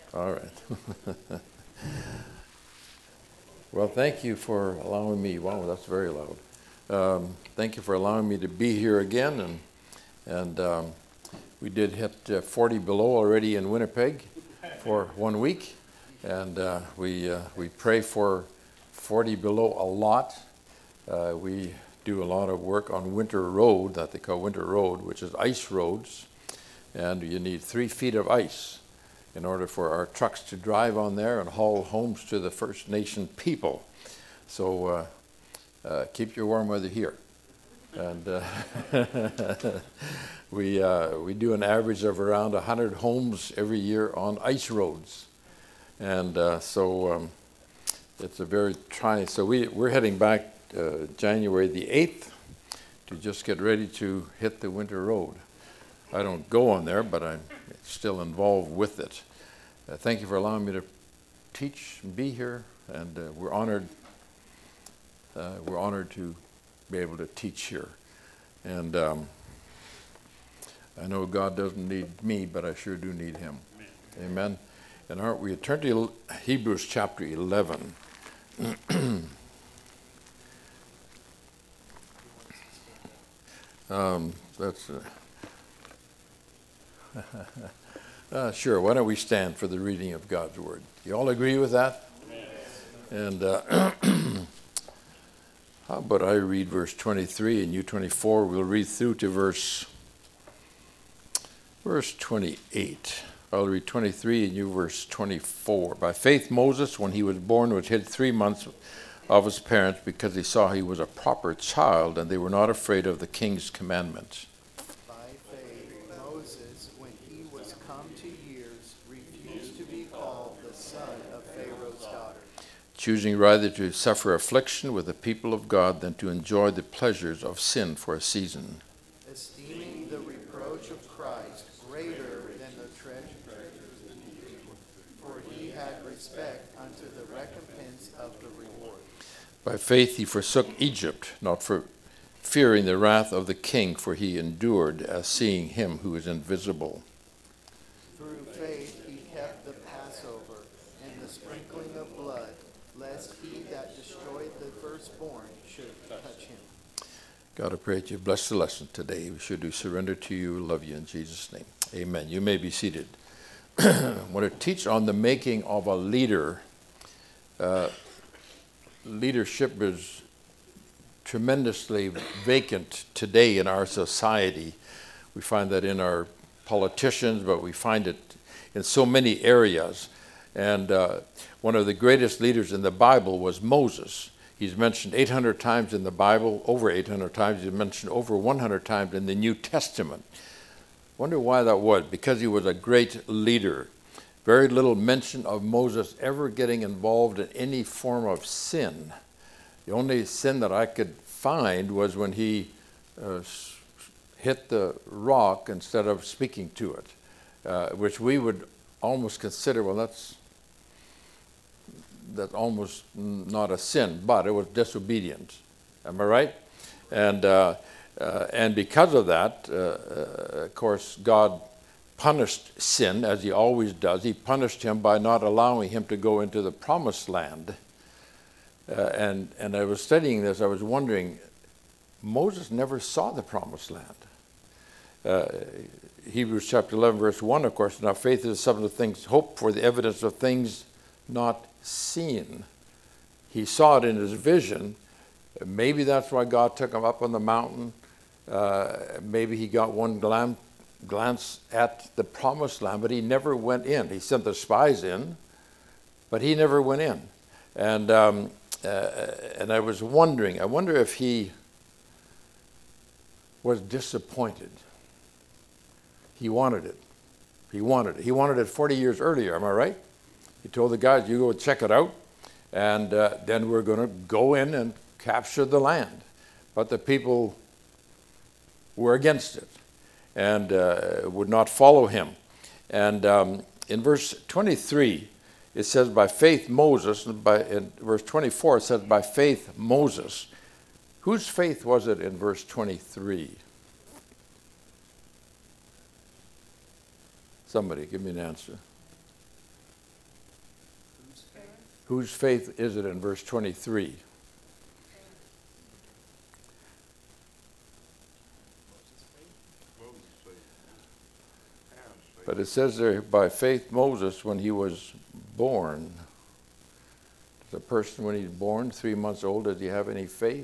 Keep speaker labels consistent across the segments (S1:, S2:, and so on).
S1: All right. Well, thank you for allowing me. Wow, that's very loud. Thank you for allowing me to be here again. And we did hit 40 below already in Winnipeg for 1 week. And we pray for 40 below a lot. We do a lot of work on Winter Road, that they call Winter Road, which is ice roads. And you need 3 feet of ice in order for our trucks to drive on there and haul homes to the First Nation people. So keep your warm weather here. And we do an average of around 100 homes every year on ice roads. And so it's a very trying. So we're heading back January the 8th to just get ready to hit the Winter Road. I don't go on there, but I'm still involved with it. Thank you for allowing me to teach and be here, and we're honored. We're honored to be able to teach here. And I know God doesn't need me, but I sure do need Him. Amen. And aren't we turn to Hebrews chapter 11. That's. Sure, why don't we stand for the reading of God's Word? You all agree with that? Yes. And how about I read verse 23 and you 24? We'll read through to verse 28. I'll read 23 and you verse 24. By faith Moses, when he was born, was hid 3 months of his parents because they saw he was a proper child and they were not afraid of the king's commandment. Choosing rather to suffer affliction with the people of God than to enjoy the pleasures of sin for a season.
S2: Esteeming the reproach of Christ greater than the treasures of people, for he had respect unto the recompense of the reward.
S1: By faith he forsook Egypt, not for fearing the wrath of the king, for he endured as seeing him who is invisible.
S2: Through faith he kept the Passover and the sprinkling of blood, lest he that destroyed the firstborn should touch him.
S1: God, I pray that you bless the lesson today. We should do surrender to you, love you in Jesus' name. Amen. You may be seated. I want to teach on the making of a leader. Leadership is tremendously vacant today in our society. We find that in our politicians, but we find it in so many areas. And one of the greatest leaders in the Bible was Moses. He's mentioned 800 times in the Bible, over 800 times. He's mentioned over 100 times in the New Testament. Wonder why that was. Because he was a great leader. Very little mention of Moses ever getting involved in any form of sin. The only sin that I could find was when he hit the rock instead of speaking to it, which we would almost consider, well, that's almost not a sin, but it was disobedience. Am I right? And because of that, of course, God punished sin, as he always does. He punished him by not allowing him to go into the promised land. And I was studying this, I was wondering, Moses never saw the promised land. Hebrews chapter 11, verse 1, of course, now faith is the substance of things hoped for, the evidence of things not seen. He saw it in his vision. Maybe that's why God took him up on the mountain. Maybe he got one glance at the promised land, but he never went in. He sent the spies in, but he never went in. And I was wondering, I wonder if he was disappointed. He wanted it. He wanted it. He wanted it 40 years earlier, am I right? He told the guys, you go check it out, and then we're going to go in and capture the land. But the people were against it and would not follow him. And in verse 23, it says, by faith Moses, and in verse 24, it says, by faith Moses. Whose faith was it in verse 23? Somebody, give me an answer. Whose faith is it in verse 23? But it says there, by faith Moses, when he was born, the person when he's born, 3 months old, does he have any faith?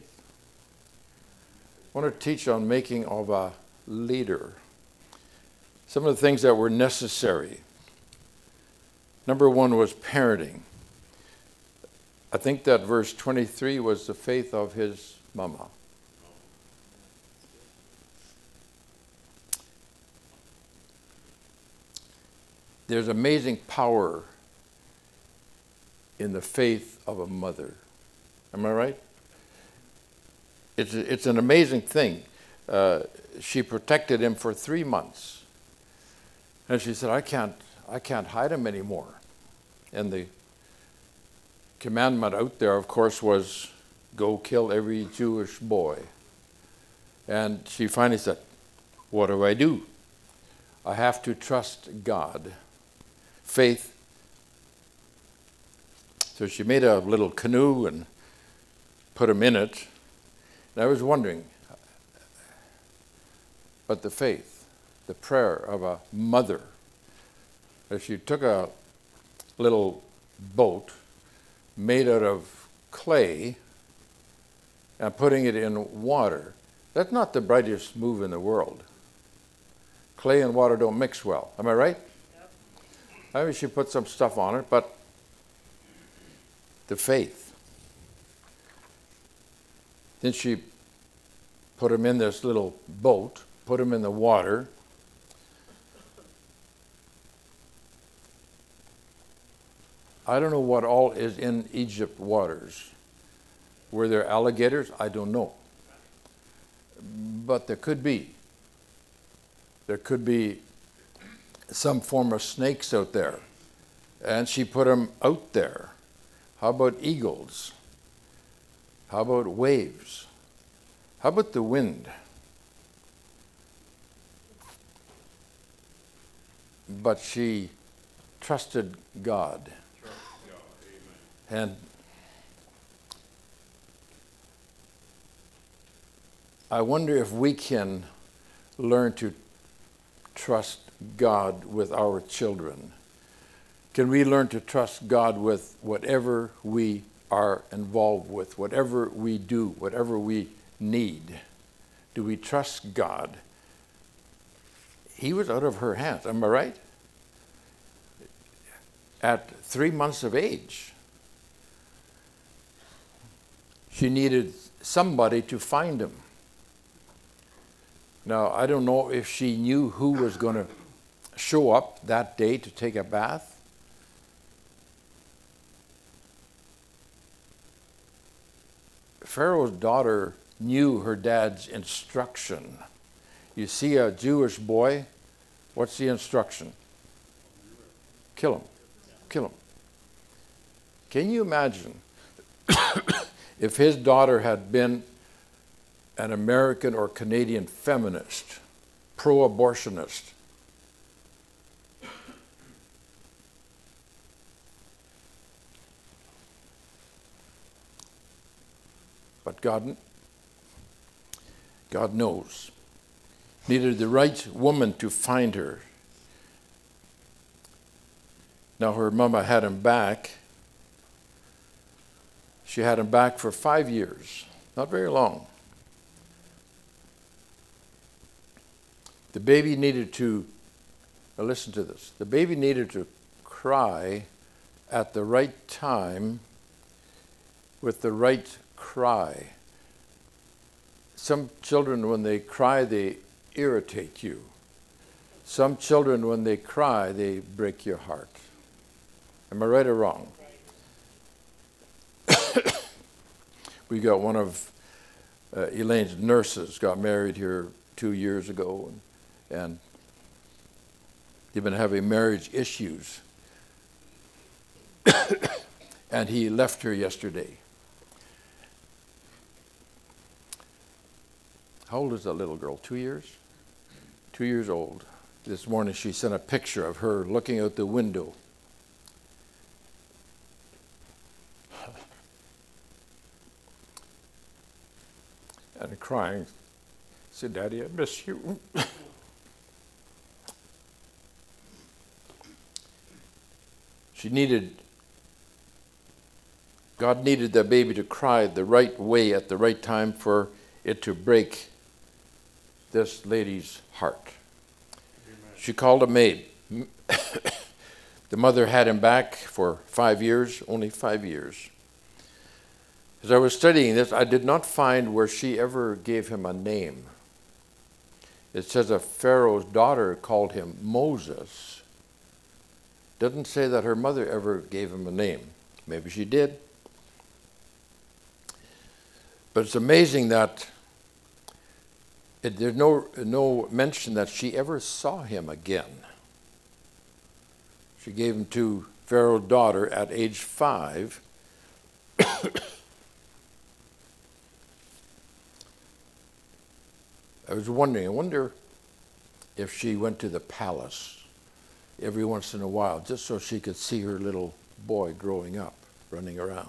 S1: I want to teach on making of a leader. Some of the things that were necessary. Number one was parenting. I think that verse 23 was the faith of his mama. There's amazing power in the faith of a mother. Am I right? It's an amazing thing. She protected him for 3 months. And she said, I can't hide him anymore. And the commandment out there, of course, was go kill every Jewish boy. And she finally said, what do? I have to trust God. Faith. So she made a little canoe and put him in it. And I was wondering, but the faith, the prayer of a mother, if she took a little boat made out of clay and putting it in water, that's not the brightest move in the world. Clay and water don't mix well. Am I right? Yep. Maybe she put some stuff on it, but the faith. Then she put him in this little boat, put him in the water. I don't know what all is in Egypt waters. Were there alligators? I don't know. But there could be. There could be some form of snakes out there. And she put them out there. How about eagles? How about waves? How about the wind? But she trusted God. And I wonder if we can learn to trust God with our children. Can we learn to trust God with whatever we are involved with, whatever we do, whatever we need? Do we trust God? He was out of her hands, am I right? At 3 months of age, she needed somebody to find him. Now, I don't know if she knew who was going to show up that day to take a bath. Pharaoh's daughter knew her dad's instruction. You see a Jewish boy, what's the instruction? Kill him. Kill him. Can you imagine if his daughter had been an American or Canadian feminist, pro-abortionist? But God knows. Needed the right woman to find her. Now her mama had him back. She had him back for 5 years, not very long. The baby needed to, now listen to this, the baby needed to cry at the right time with the right cry. Some children, when they cry, they irritate you. Some children, when they cry, they break your heart. Am I right or wrong? We got one of Elaine's nurses got married here 2 years ago, and they've been having marriage issues. And he left her yesterday. How old is that little girl? 2 years? 2 years old. This morning she sent a picture of her looking out the window. crying. Said, Daddy, I miss you. God needed that baby to cry the right way at the right time for it to break this lady's heart. Amen. She called a maid. The mother had him back for 5 years, only 5 years. As I was studying this, I did not find where she ever gave him a name. It says a Pharaoh's daughter called him Moses. Doesn't say that her mother ever gave him a name. Maybe she did. But it's amazing that there's no mention that she ever saw him again. She gave him to Pharaoh's daughter at age 5. I wonder if she went to the palace every once in a while just so she could see her little boy growing up, running around.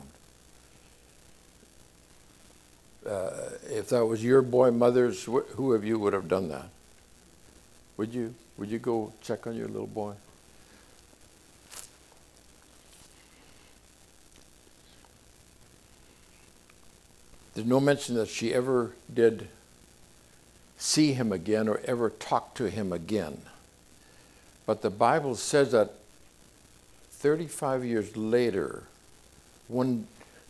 S1: If that was your boy, mothers, who of you would have done that? Would you? Would you go check on your little boy? There's no mention that she ever did see him again or ever talk to him again. But the Bible says that 35 years later, one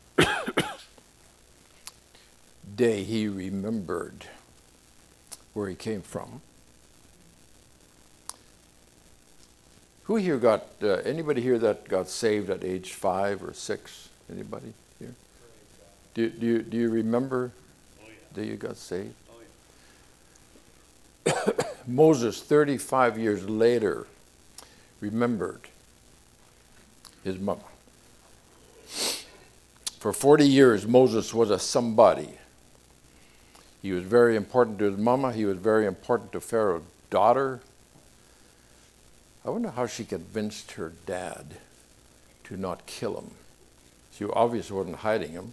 S1: day he remembered where he came from. Who here anybody here that got saved at age 5 or 6? Anybody here? Do you remember that you got saved? Moses, 35 years later, remembered his mama. For 40 years, Moses was a somebody. He was very important to his mama. He was very important to Pharaoh's daughter. I wonder how she convinced her dad to not kill him. She obviously wasn't hiding him.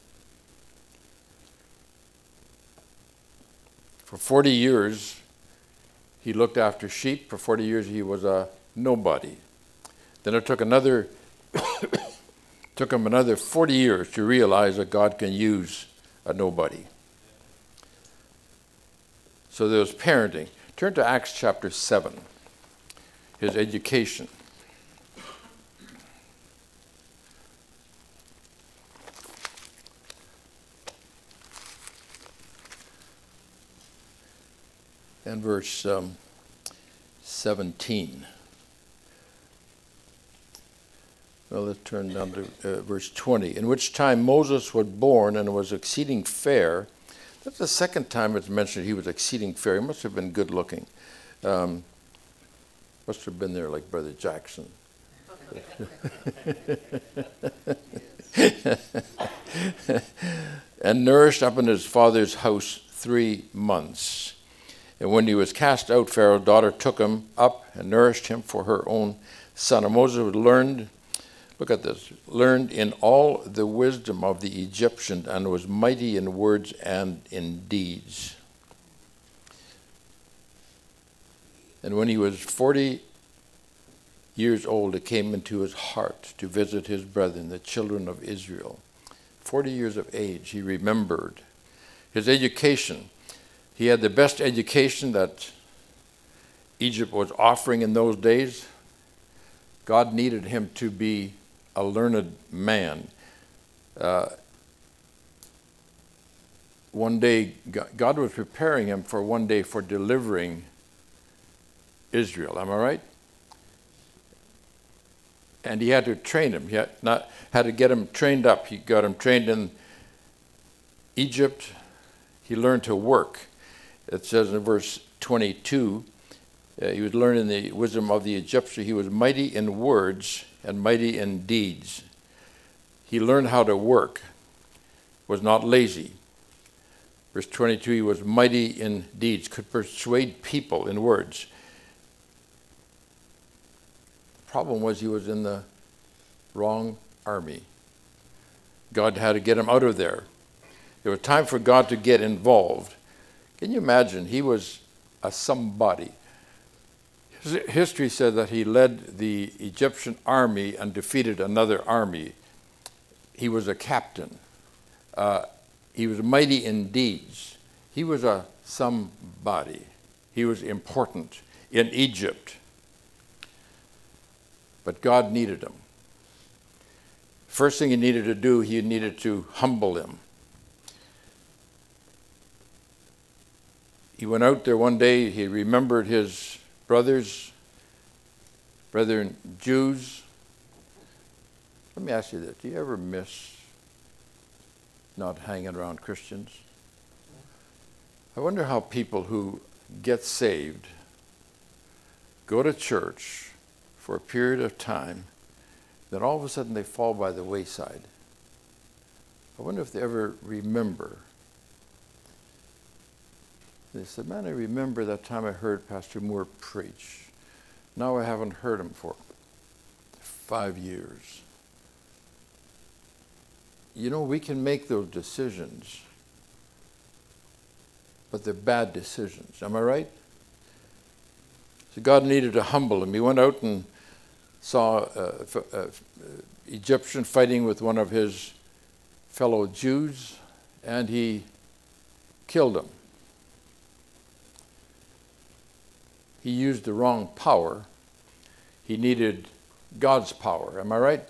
S1: For 40 years, he looked after sheep. For 40 years, he was a nobody. Then it took him another 40 years to realize that God can use a nobody. So there was parenting. Turn to Acts chapter 7, his education. And verse 17. Well, let's turn down to verse 20. In which time Moses was born and was exceeding fair. That's the second time it's mentioned he was exceeding fair. He must have been good looking. Must have been there like Brother Jackson. And nourished up in his father's house 3 months. And when he was cast out, Pharaoh's daughter took him up and nourished him for her own son. And Moses learned, look at this, learned in all the wisdom of the Egyptian and was mighty in words and in deeds. And when he was 40 years old, it came into his heart to visit his brethren, the children of Israel. 40 years of age, he remembered. His education, he had the best education that Egypt was offering in those days. God needed him to be a learned man. One day, God was preparing him for one day for delivering Israel. Am I right? And he had to train him. He had to get him trained up. He got him trained in Egypt. He learned to work. It says in verse 22, he was learning the wisdom of the Egyptian. He was mighty in words and mighty in deeds. He learned how to work, was not lazy. Verse 22, he was mighty in deeds, could persuade people in words. The problem was he was in the wrong army. God had to get him out of there. There was time for God to get involved. Can you imagine? He was a somebody. History said that he led the Egyptian army and defeated another army. He was a captain. He was mighty in deeds. He was a somebody. He was important in Egypt. But God needed him. First thing he needed to do, he needed to humble him. He went out there one day, he remembered his brethren Jews. Let me ask you this, do you ever miss not hanging around Christians? I wonder how people who get saved, go to church for a period of time, then all of a sudden they fall by the wayside. I wonder if they ever remember. They said, man, I remember that time I heard Pastor Moore preach. Now I haven't heard him for 5 years. You know, we can make those decisions, but they're bad decisions. Am I right? So God needed to humble him. He went out and saw an Egyptian fighting with one of his fellow Jews, and he killed him. He used the wrong power. He needed God's power. Am I right?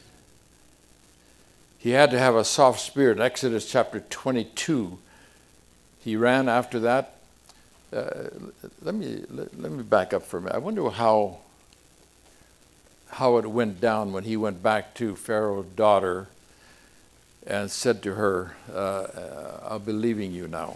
S1: He had to have a soft spirit. Exodus chapter 22. He ran after that. Let me back up for a minute. I wonder how it went down when he went back to Pharaoh's daughter and said to her, I'll be leaving you now.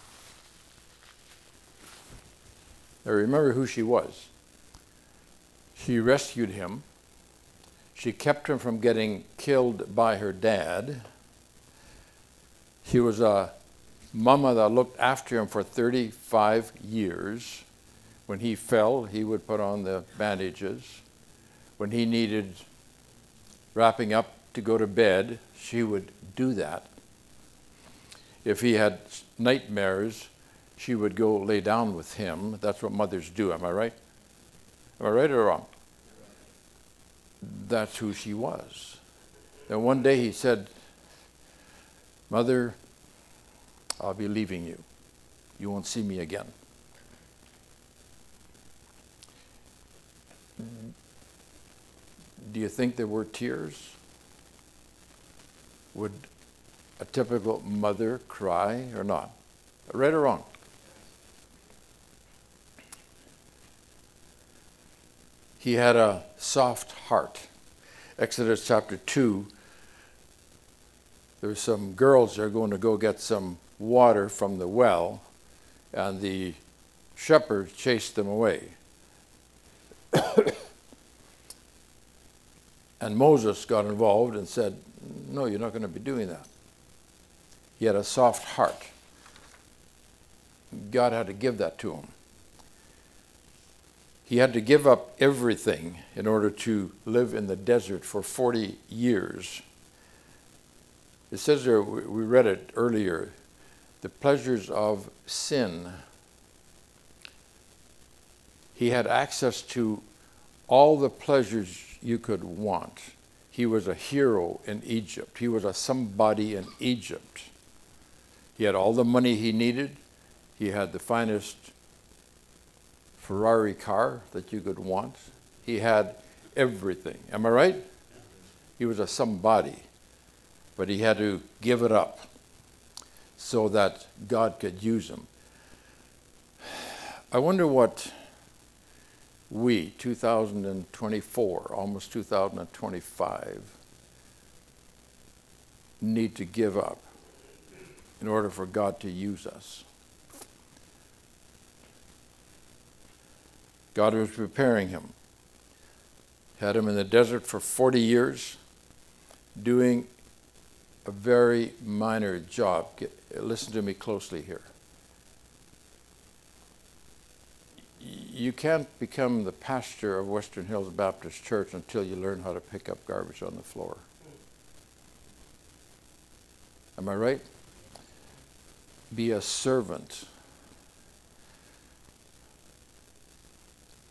S1: Now remember who she was. She rescued him. She kept him from getting killed by her dad. She was a mama that looked after him for 35 years. When he fell, he would put on the bandages. When he needed wrapping up to go to bed, she would do that. If he had nightmares, she would go lay down with him. That's what mothers do, am I right? Am I right or wrong? That's who she was. And one day he said, Mother, I'll be leaving you. You won't see me again. Do you think there were tears? Would a typical mother cry or not? Right or wrong? He had a soft heart. Exodus chapter 2, there's some girls that are going to go get some water from the well, and the shepherds chased them away. And Moses got involved and said, no, you're not going to be doing that. He had a soft heart. God had to give that to him. He had to give up everything in order to live in the desert for 40 years. It says there, we read it earlier, the pleasures of sin. He had access to all the pleasures you could want. He was a hero in Egypt. He was a somebody in Egypt. He had all the money he needed. He had the finest Ferrari car that you could want. He had everything. Am I right? He was a somebody. But he had to give it up so that God could use him. I wonder what we, 2024, almost 2025, need to give up in order for God to use us. God was preparing him. Had him in the desert for 40 years, doing a very minor job. Listen to me closely here. You can't become the pastor of Western Hills Baptist Church until you learn how to pick up garbage on the floor. Am I right? Be a servant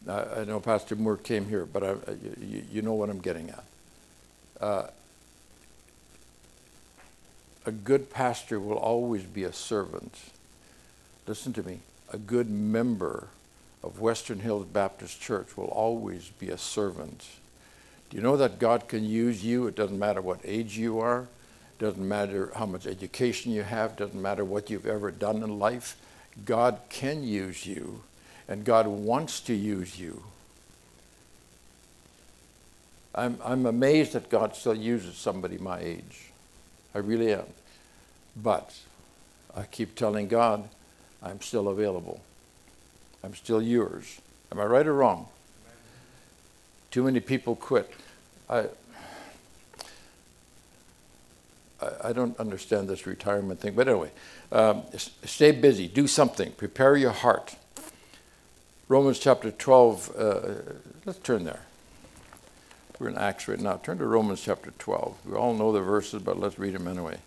S1: I know Pastor Moore came here, but you know what I'm getting at. A good pastor will always be a servant. Listen to me. A good member of Western Hills Baptist Church will always be a servant. Do you know that God can use you? It doesn't matter what age you are. It doesn't matter how much education you have. It doesn't matter what you've ever done in life. God can use you, and God wants to use you. I'm amazed that God still uses somebody my age. I really am. But I keep telling God, I'm still available. I'm still yours. Am I right or wrong? Too many people quit. I don't understand this retirement thing. But anyway, stay busy. Do something. Prepare your heart. Romans chapter 12. Let's turn there. We're in Acts right now. Turn to Romans chapter 12. We all know the verses, but let's read them anyway.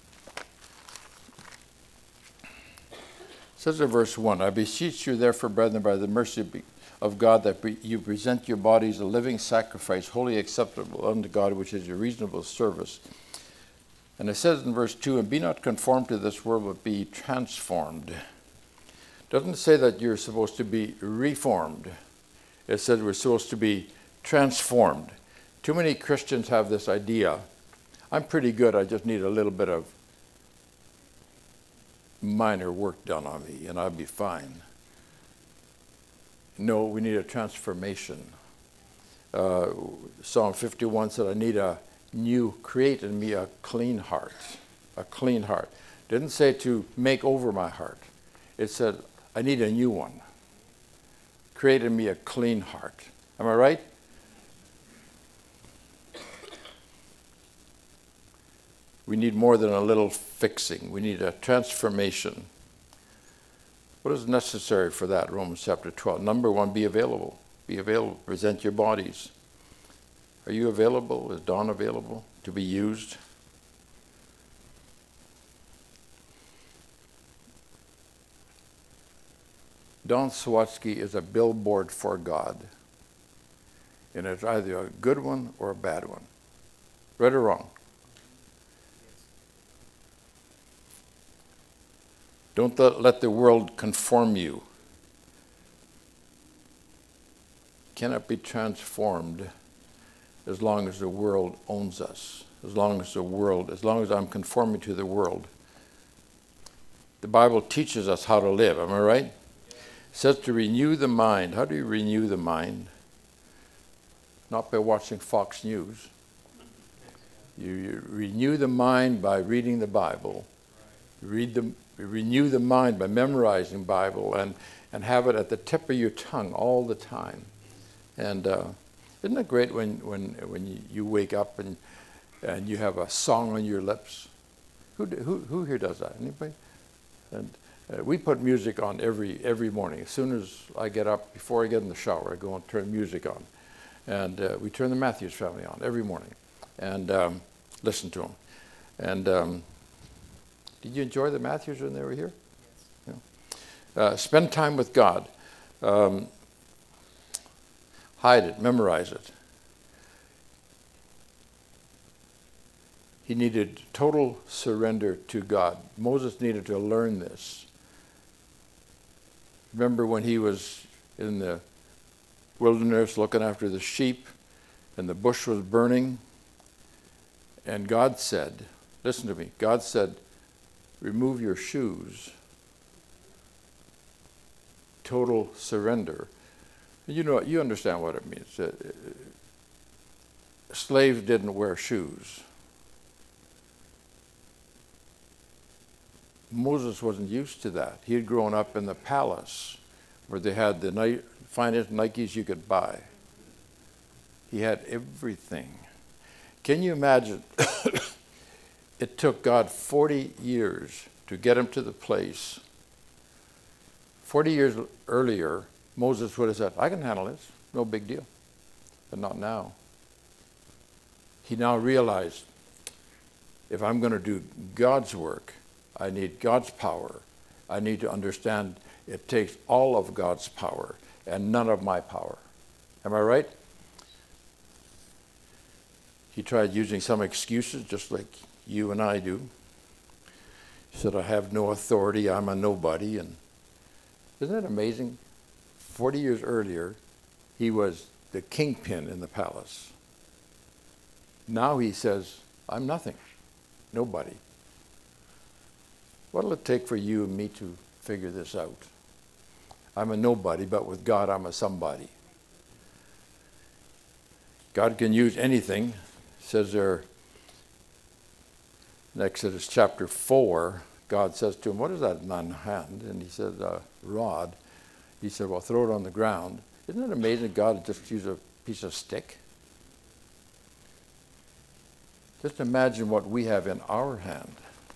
S1: It says in verse 1, I beseech you therefore, brethren, by the mercy of God, that you present your bodies a living sacrifice, wholly acceptable unto God, which is your reasonable service. And it says in verse 2, and be not conformed to this world, but be transformed. It doesn't say that you're supposed to be reformed. It says we're supposed to be transformed. Too many Christians have this idea, I'm pretty good, I just need a little bit of minor work done on me and I'll be fine. No, we need a transformation. Psalm 51 said, I need create in me a clean heart. A clean heart. It didn't say to make over my heart. It said, I need a new one. Create in me a clean heart. Am I right? We need more than a little fixing. We need a transformation. What is necessary for that? Romans chapter 12. Number 1, be available. Be available. Present your bodies. Are you available? Is Dawn available to be used? Don Sawatsky is a billboard for God. And it's either a good one or a bad one. Right or wrong? Don't let the world conform you. Cannot be transformed as long as the world owns us. As long as I'm conforming to the world. The Bible teaches us how to live, am I right? It says to renew the mind. How do you renew the mind? Not by watching Fox News. You renew the mind by reading the Bible. Renew the mind by memorizing Bible and have it at the tip of your tongue all the time. And isn't it great when you wake up and you have a song on your lips? Who here does that? Anybody? And we put music on every morning. As soon as I get up, before I get in the shower, I go and turn music on. And we turn the Matthews Family on every morning and listen to them. And did you enjoy the Matthews when they were here? Yes. Yeah. Spend time with God. Hide it, memorize it. He needed total surrender to God. Moses needed to learn this. Remember when he was in the wilderness looking after the sheep and the bush was burning? And God said, listen to me, God said, remove your shoes. Total surrender. You understand what it means. Slaves didn't wear shoes. Moses wasn't used to that. He had grown up in the palace where they had the finest Nikes you could buy. He had everything. Can you imagine? It took God 40 years to get him to the place. 40 years earlier, Moses would have said, I can handle this, no big deal. But not now. He now realized, if I'm going to do God's work, I need God's power. I need to understand it takes all of God's power. and none of my power. Am I right? He tried using some excuses just like you and I do. He said, I have no authority, I'm a nobody. And isn't that amazing? 40 years earlier, he was the kingpin in the palace. Now he says, I'm nothing, nobody. What'll it take for you and me to figure this out? I'm a nobody, but with God, I'm a somebody. God can use anything. It says there in Exodus chapter 4, God says to him, what is that in thine hand? And he said, rod. He said, well, throw it on the ground. Isn't it amazing that God just used a piece of stick? Just imagine what we have in our hand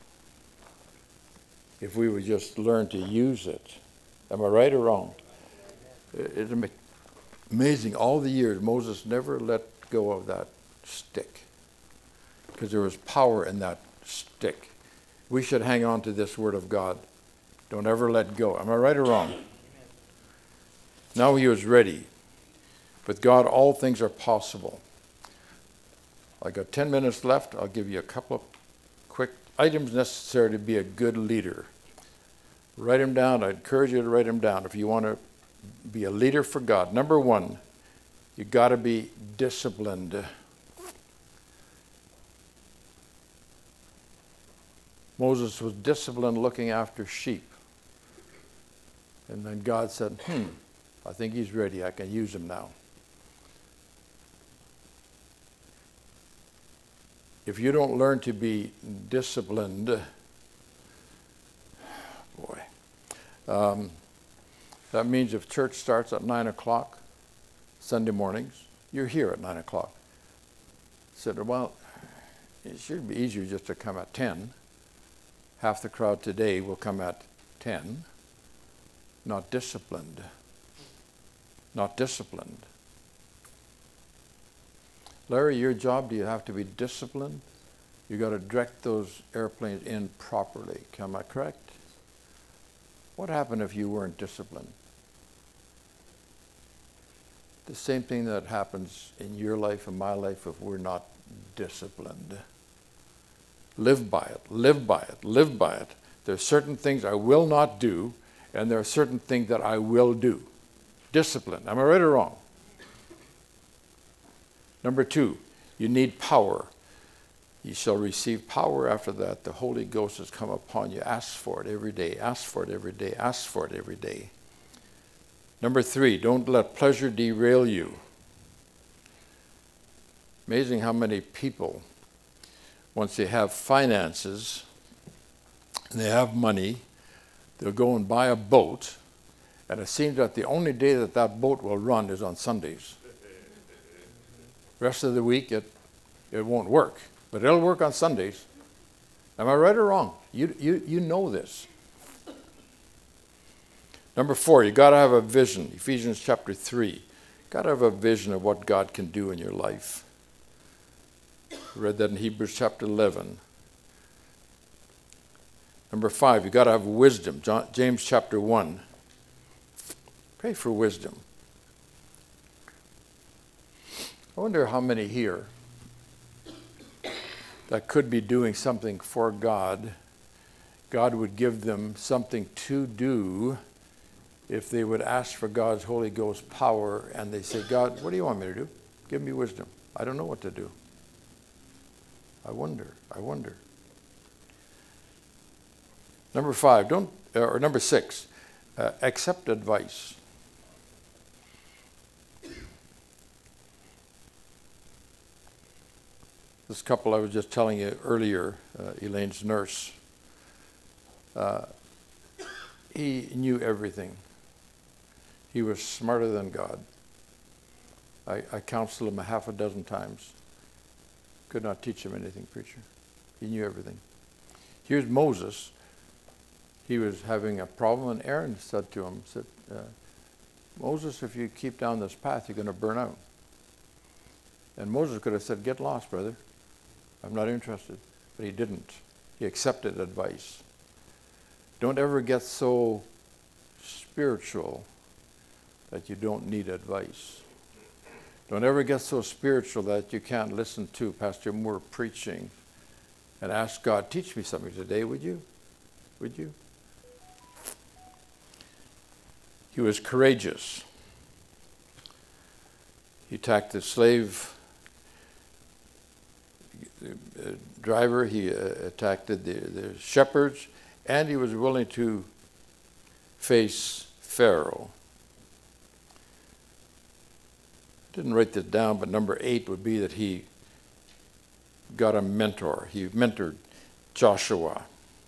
S1: if we would just learn to use it. Am I right or wrong? It's amazing. All the years, Moses never let go of that stick because there was power in that stick. We should hang on to this word of God. Don't ever let go. Am I right or wrong? Now he was ready. With God, all things are possible. I got 10 minutes left. I'll give you a couple of quick items necessary to be a good leader. Write them down. I encourage you to write them down if you want to be a leader for God. Number one, you got to be disciplined. Moses was disciplined looking after sheep. And then God said, I think he's ready. I can use him now. If you don't learn to be disciplined, that means if church starts at 9 o'clock Sunday mornings, you're here at 9 o'clock. I said, well, it should be easier just to come at 10. Half the crowd today will come at 10. Not disciplined. Not disciplined. Larry, your job, do you have to be disciplined? You got to direct those airplanes in properly. Am I correct? What happened if you weren't disciplined? The same thing that happens in your life and my life if we're not disciplined. Live by it, live by it, live by it. There are certain things I will not do, and there are certain things that I will do. Discipline. Am I right or wrong? Number two, you need power. You shall receive power after that. The Holy Ghost has come upon you. Ask for it every day. Ask for it every day. Ask for it every day. Number three, don't let pleasure derail you. Amazing how many people, once they have finances and they have money, they'll go and buy a boat, and it seems that the only day that that boat will run is on Sundays. Rest of the week, it won't work, but it'll work on Sundays. Am I right or wrong? You know this. Number four, you got to have a vision. Ephesians chapter 3. Got to have a vision of what God can do in your life. We read that in Hebrews chapter 11. Number five, you got to have wisdom. James chapter 1. Pray for wisdom. I wonder how many here that could be doing something for God. God would give them something to do if they would ask for God's Holy Ghost power and they say, God, what do you want me to do? Give me wisdom. I don't know what to do. I wonder. Number six, accept advice. This couple I was just telling you earlier, Elaine's nurse, he knew everything. He was smarter than God. I counseled him a half a dozen times. Could not teach him anything, preacher. He knew everything. Here's Moses. He was having a problem, and Aaron said to him, Moses, if you keep down this path, you're going to burn out. And Moses could have said, get lost, brother. I'm not interested. But he didn't. He accepted advice. Don't ever get so spiritual that you don't need advice. Don't ever get so spiritual that you can't listen to Pastor Moore preaching and ask God, teach me something today, would you? Would you? He was courageous. He attacked the slave driver, he attacked the shepherds, and he was willing to face Pharaoh. Didn't write this down, but number 8 would be that he got a mentor. He mentored Joshua.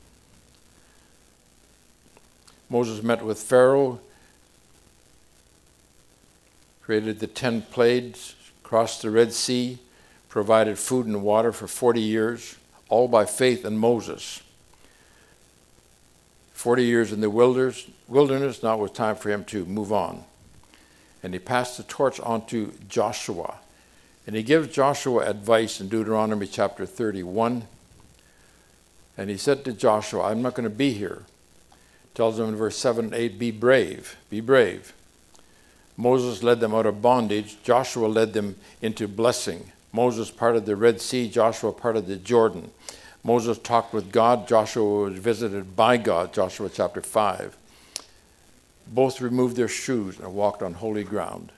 S1: Moses met with Pharaoh, created the 10 plagues, crossed the Red Sea, provided food and water for 40 years, all by faith in Moses. 40 years in the wilderness, now it was time for him to move on. And he passed the torch on to Joshua. And he gives Joshua advice in Deuteronomy chapter 31. And he said to Joshua, I'm not going to be here. Tells him in verse 7 and 8, be brave, be brave. Moses led them out of bondage. Joshua led them into blessing. Moses parted the Red Sea. Joshua parted the Jordan. Moses talked with God. Joshua was visited by God. Joshua chapter 5. Both removed their shoes and walked on holy ground.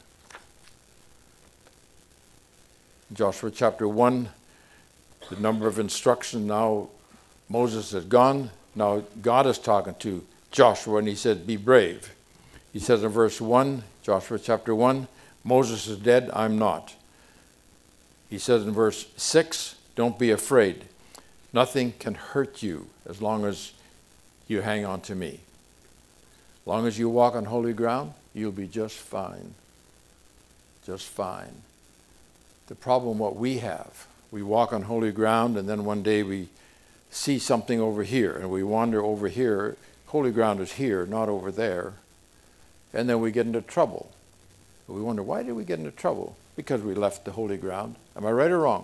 S1: Joshua chapter 1, the number of instructions. Now Moses is gone. Now God is talking to Joshua, and he said, be brave. He says in verse 1, Joshua chapter 1, Moses is dead, I'm not. He says in verse 6, don't be afraid. Nothing can hurt you as long as you hang on to me. As long as you walk on holy ground, you'll be just fine. Just fine. The problem what we have, we walk on holy ground and then one day we see something over here and we wander over here. Holy ground is here, not over there. And then we get into trouble. We wonder, why did we get into trouble? Because we left the holy ground. Am I right or wrong?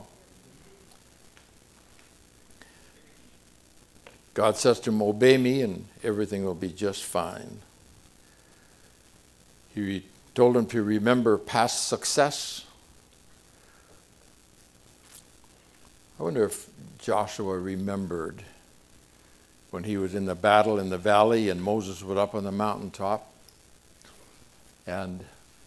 S1: God says to him, obey me and everything will be just fine. He told him to remember past success. I wonder if Joshua remembered when he was in the battle in the valley and Moses was up on the mountaintop. And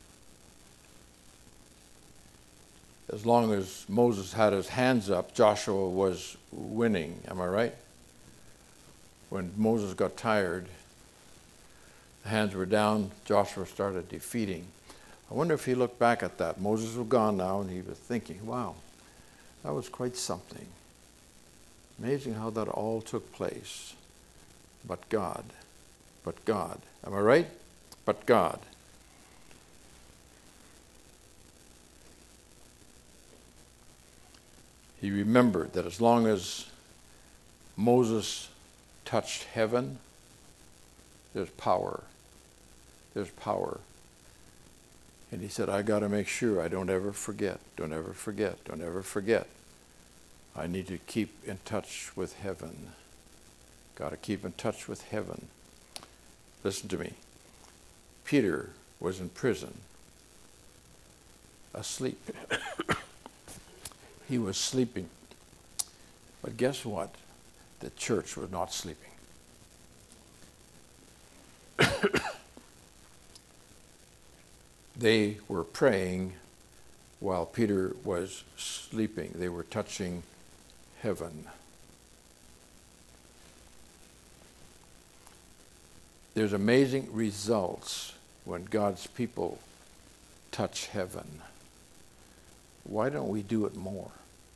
S1: as long as Moses had his hands up, Joshua was winning. Am I right? When Moses got tired, the hands were down, Joshua started defeating. I wonder if he looked back at that. Moses was gone now, and he was thinking, wow, that was quite something. Amazing how that all took place. But God. Am I right? But God. He remembered that as long as Moses touched heaven, there's power. There's power. And he said, I got to make sure I don't ever forget. Don't ever forget. Don't ever forget. I need to keep in touch with heaven. Got to keep in touch with heaven. Listen to me. Peter was in prison, asleep. He was sleeping. But guess what? The church was not sleeping. They were praying while Peter was sleeping. They were touching heaven. There's amazing results when God's people touch heaven. Why don't we do it more?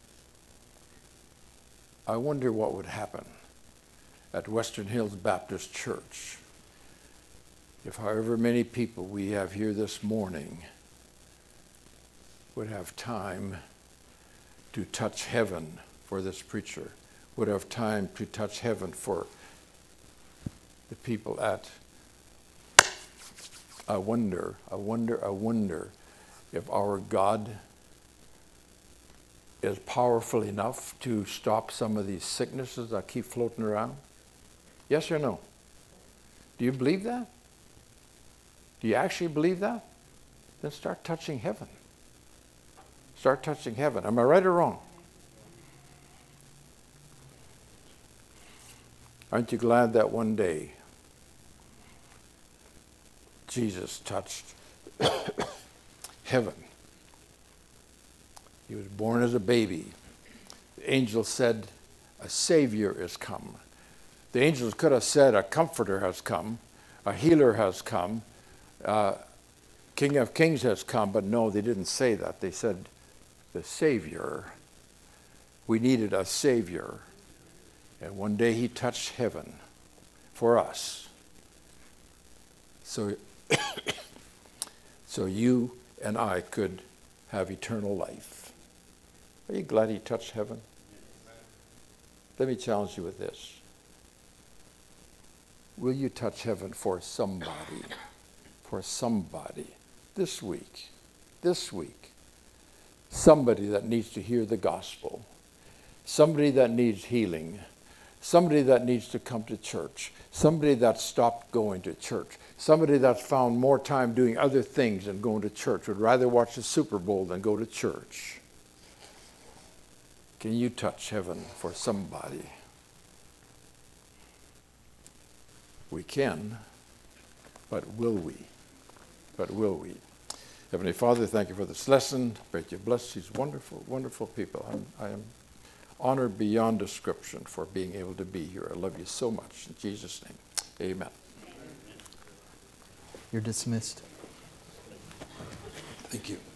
S1: I wonder what would happen at Western Hills Baptist Church if however many people we have here this morning would have time to touch heaven for this preacher, would have time to touch heaven for the people at. I wonder if our God is powerful enough to stop some of these sicknesses that keep floating around? Yes or no? Do you believe that? Do you actually believe that? then start touching heaven. Start touching heaven. Am I right or wrong? Aren't you glad that one day Jesus touched heaven? He was born as a baby. The angel said, a Savior is come. The angels could have said, a Comforter has come, a Healer has come, King of Kings has come, but no, they didn't say that. They said, the Savior. We needed a Savior. And one day he touched heaven for us. So, so you and I could have eternal life. Are you glad he touched heaven? Let me challenge you with this. Will you touch heaven for somebody? For somebody this week. This week. Somebody that needs to hear the gospel. Somebody that needs healing. Somebody that needs to come to church. Somebody that stopped going to church. Somebody that's found more time doing other things than going to church. Would rather watch the Super Bowl than go to church. Can you touch heaven for somebody? We can, but will we? But will we? Heavenly Father, thank you for this lesson. Pray you bless these wonderful, wonderful people. I am honored beyond description for being able to be here. I love you so much. In Jesus' name, amen.
S3: You're dismissed.
S1: Thank you.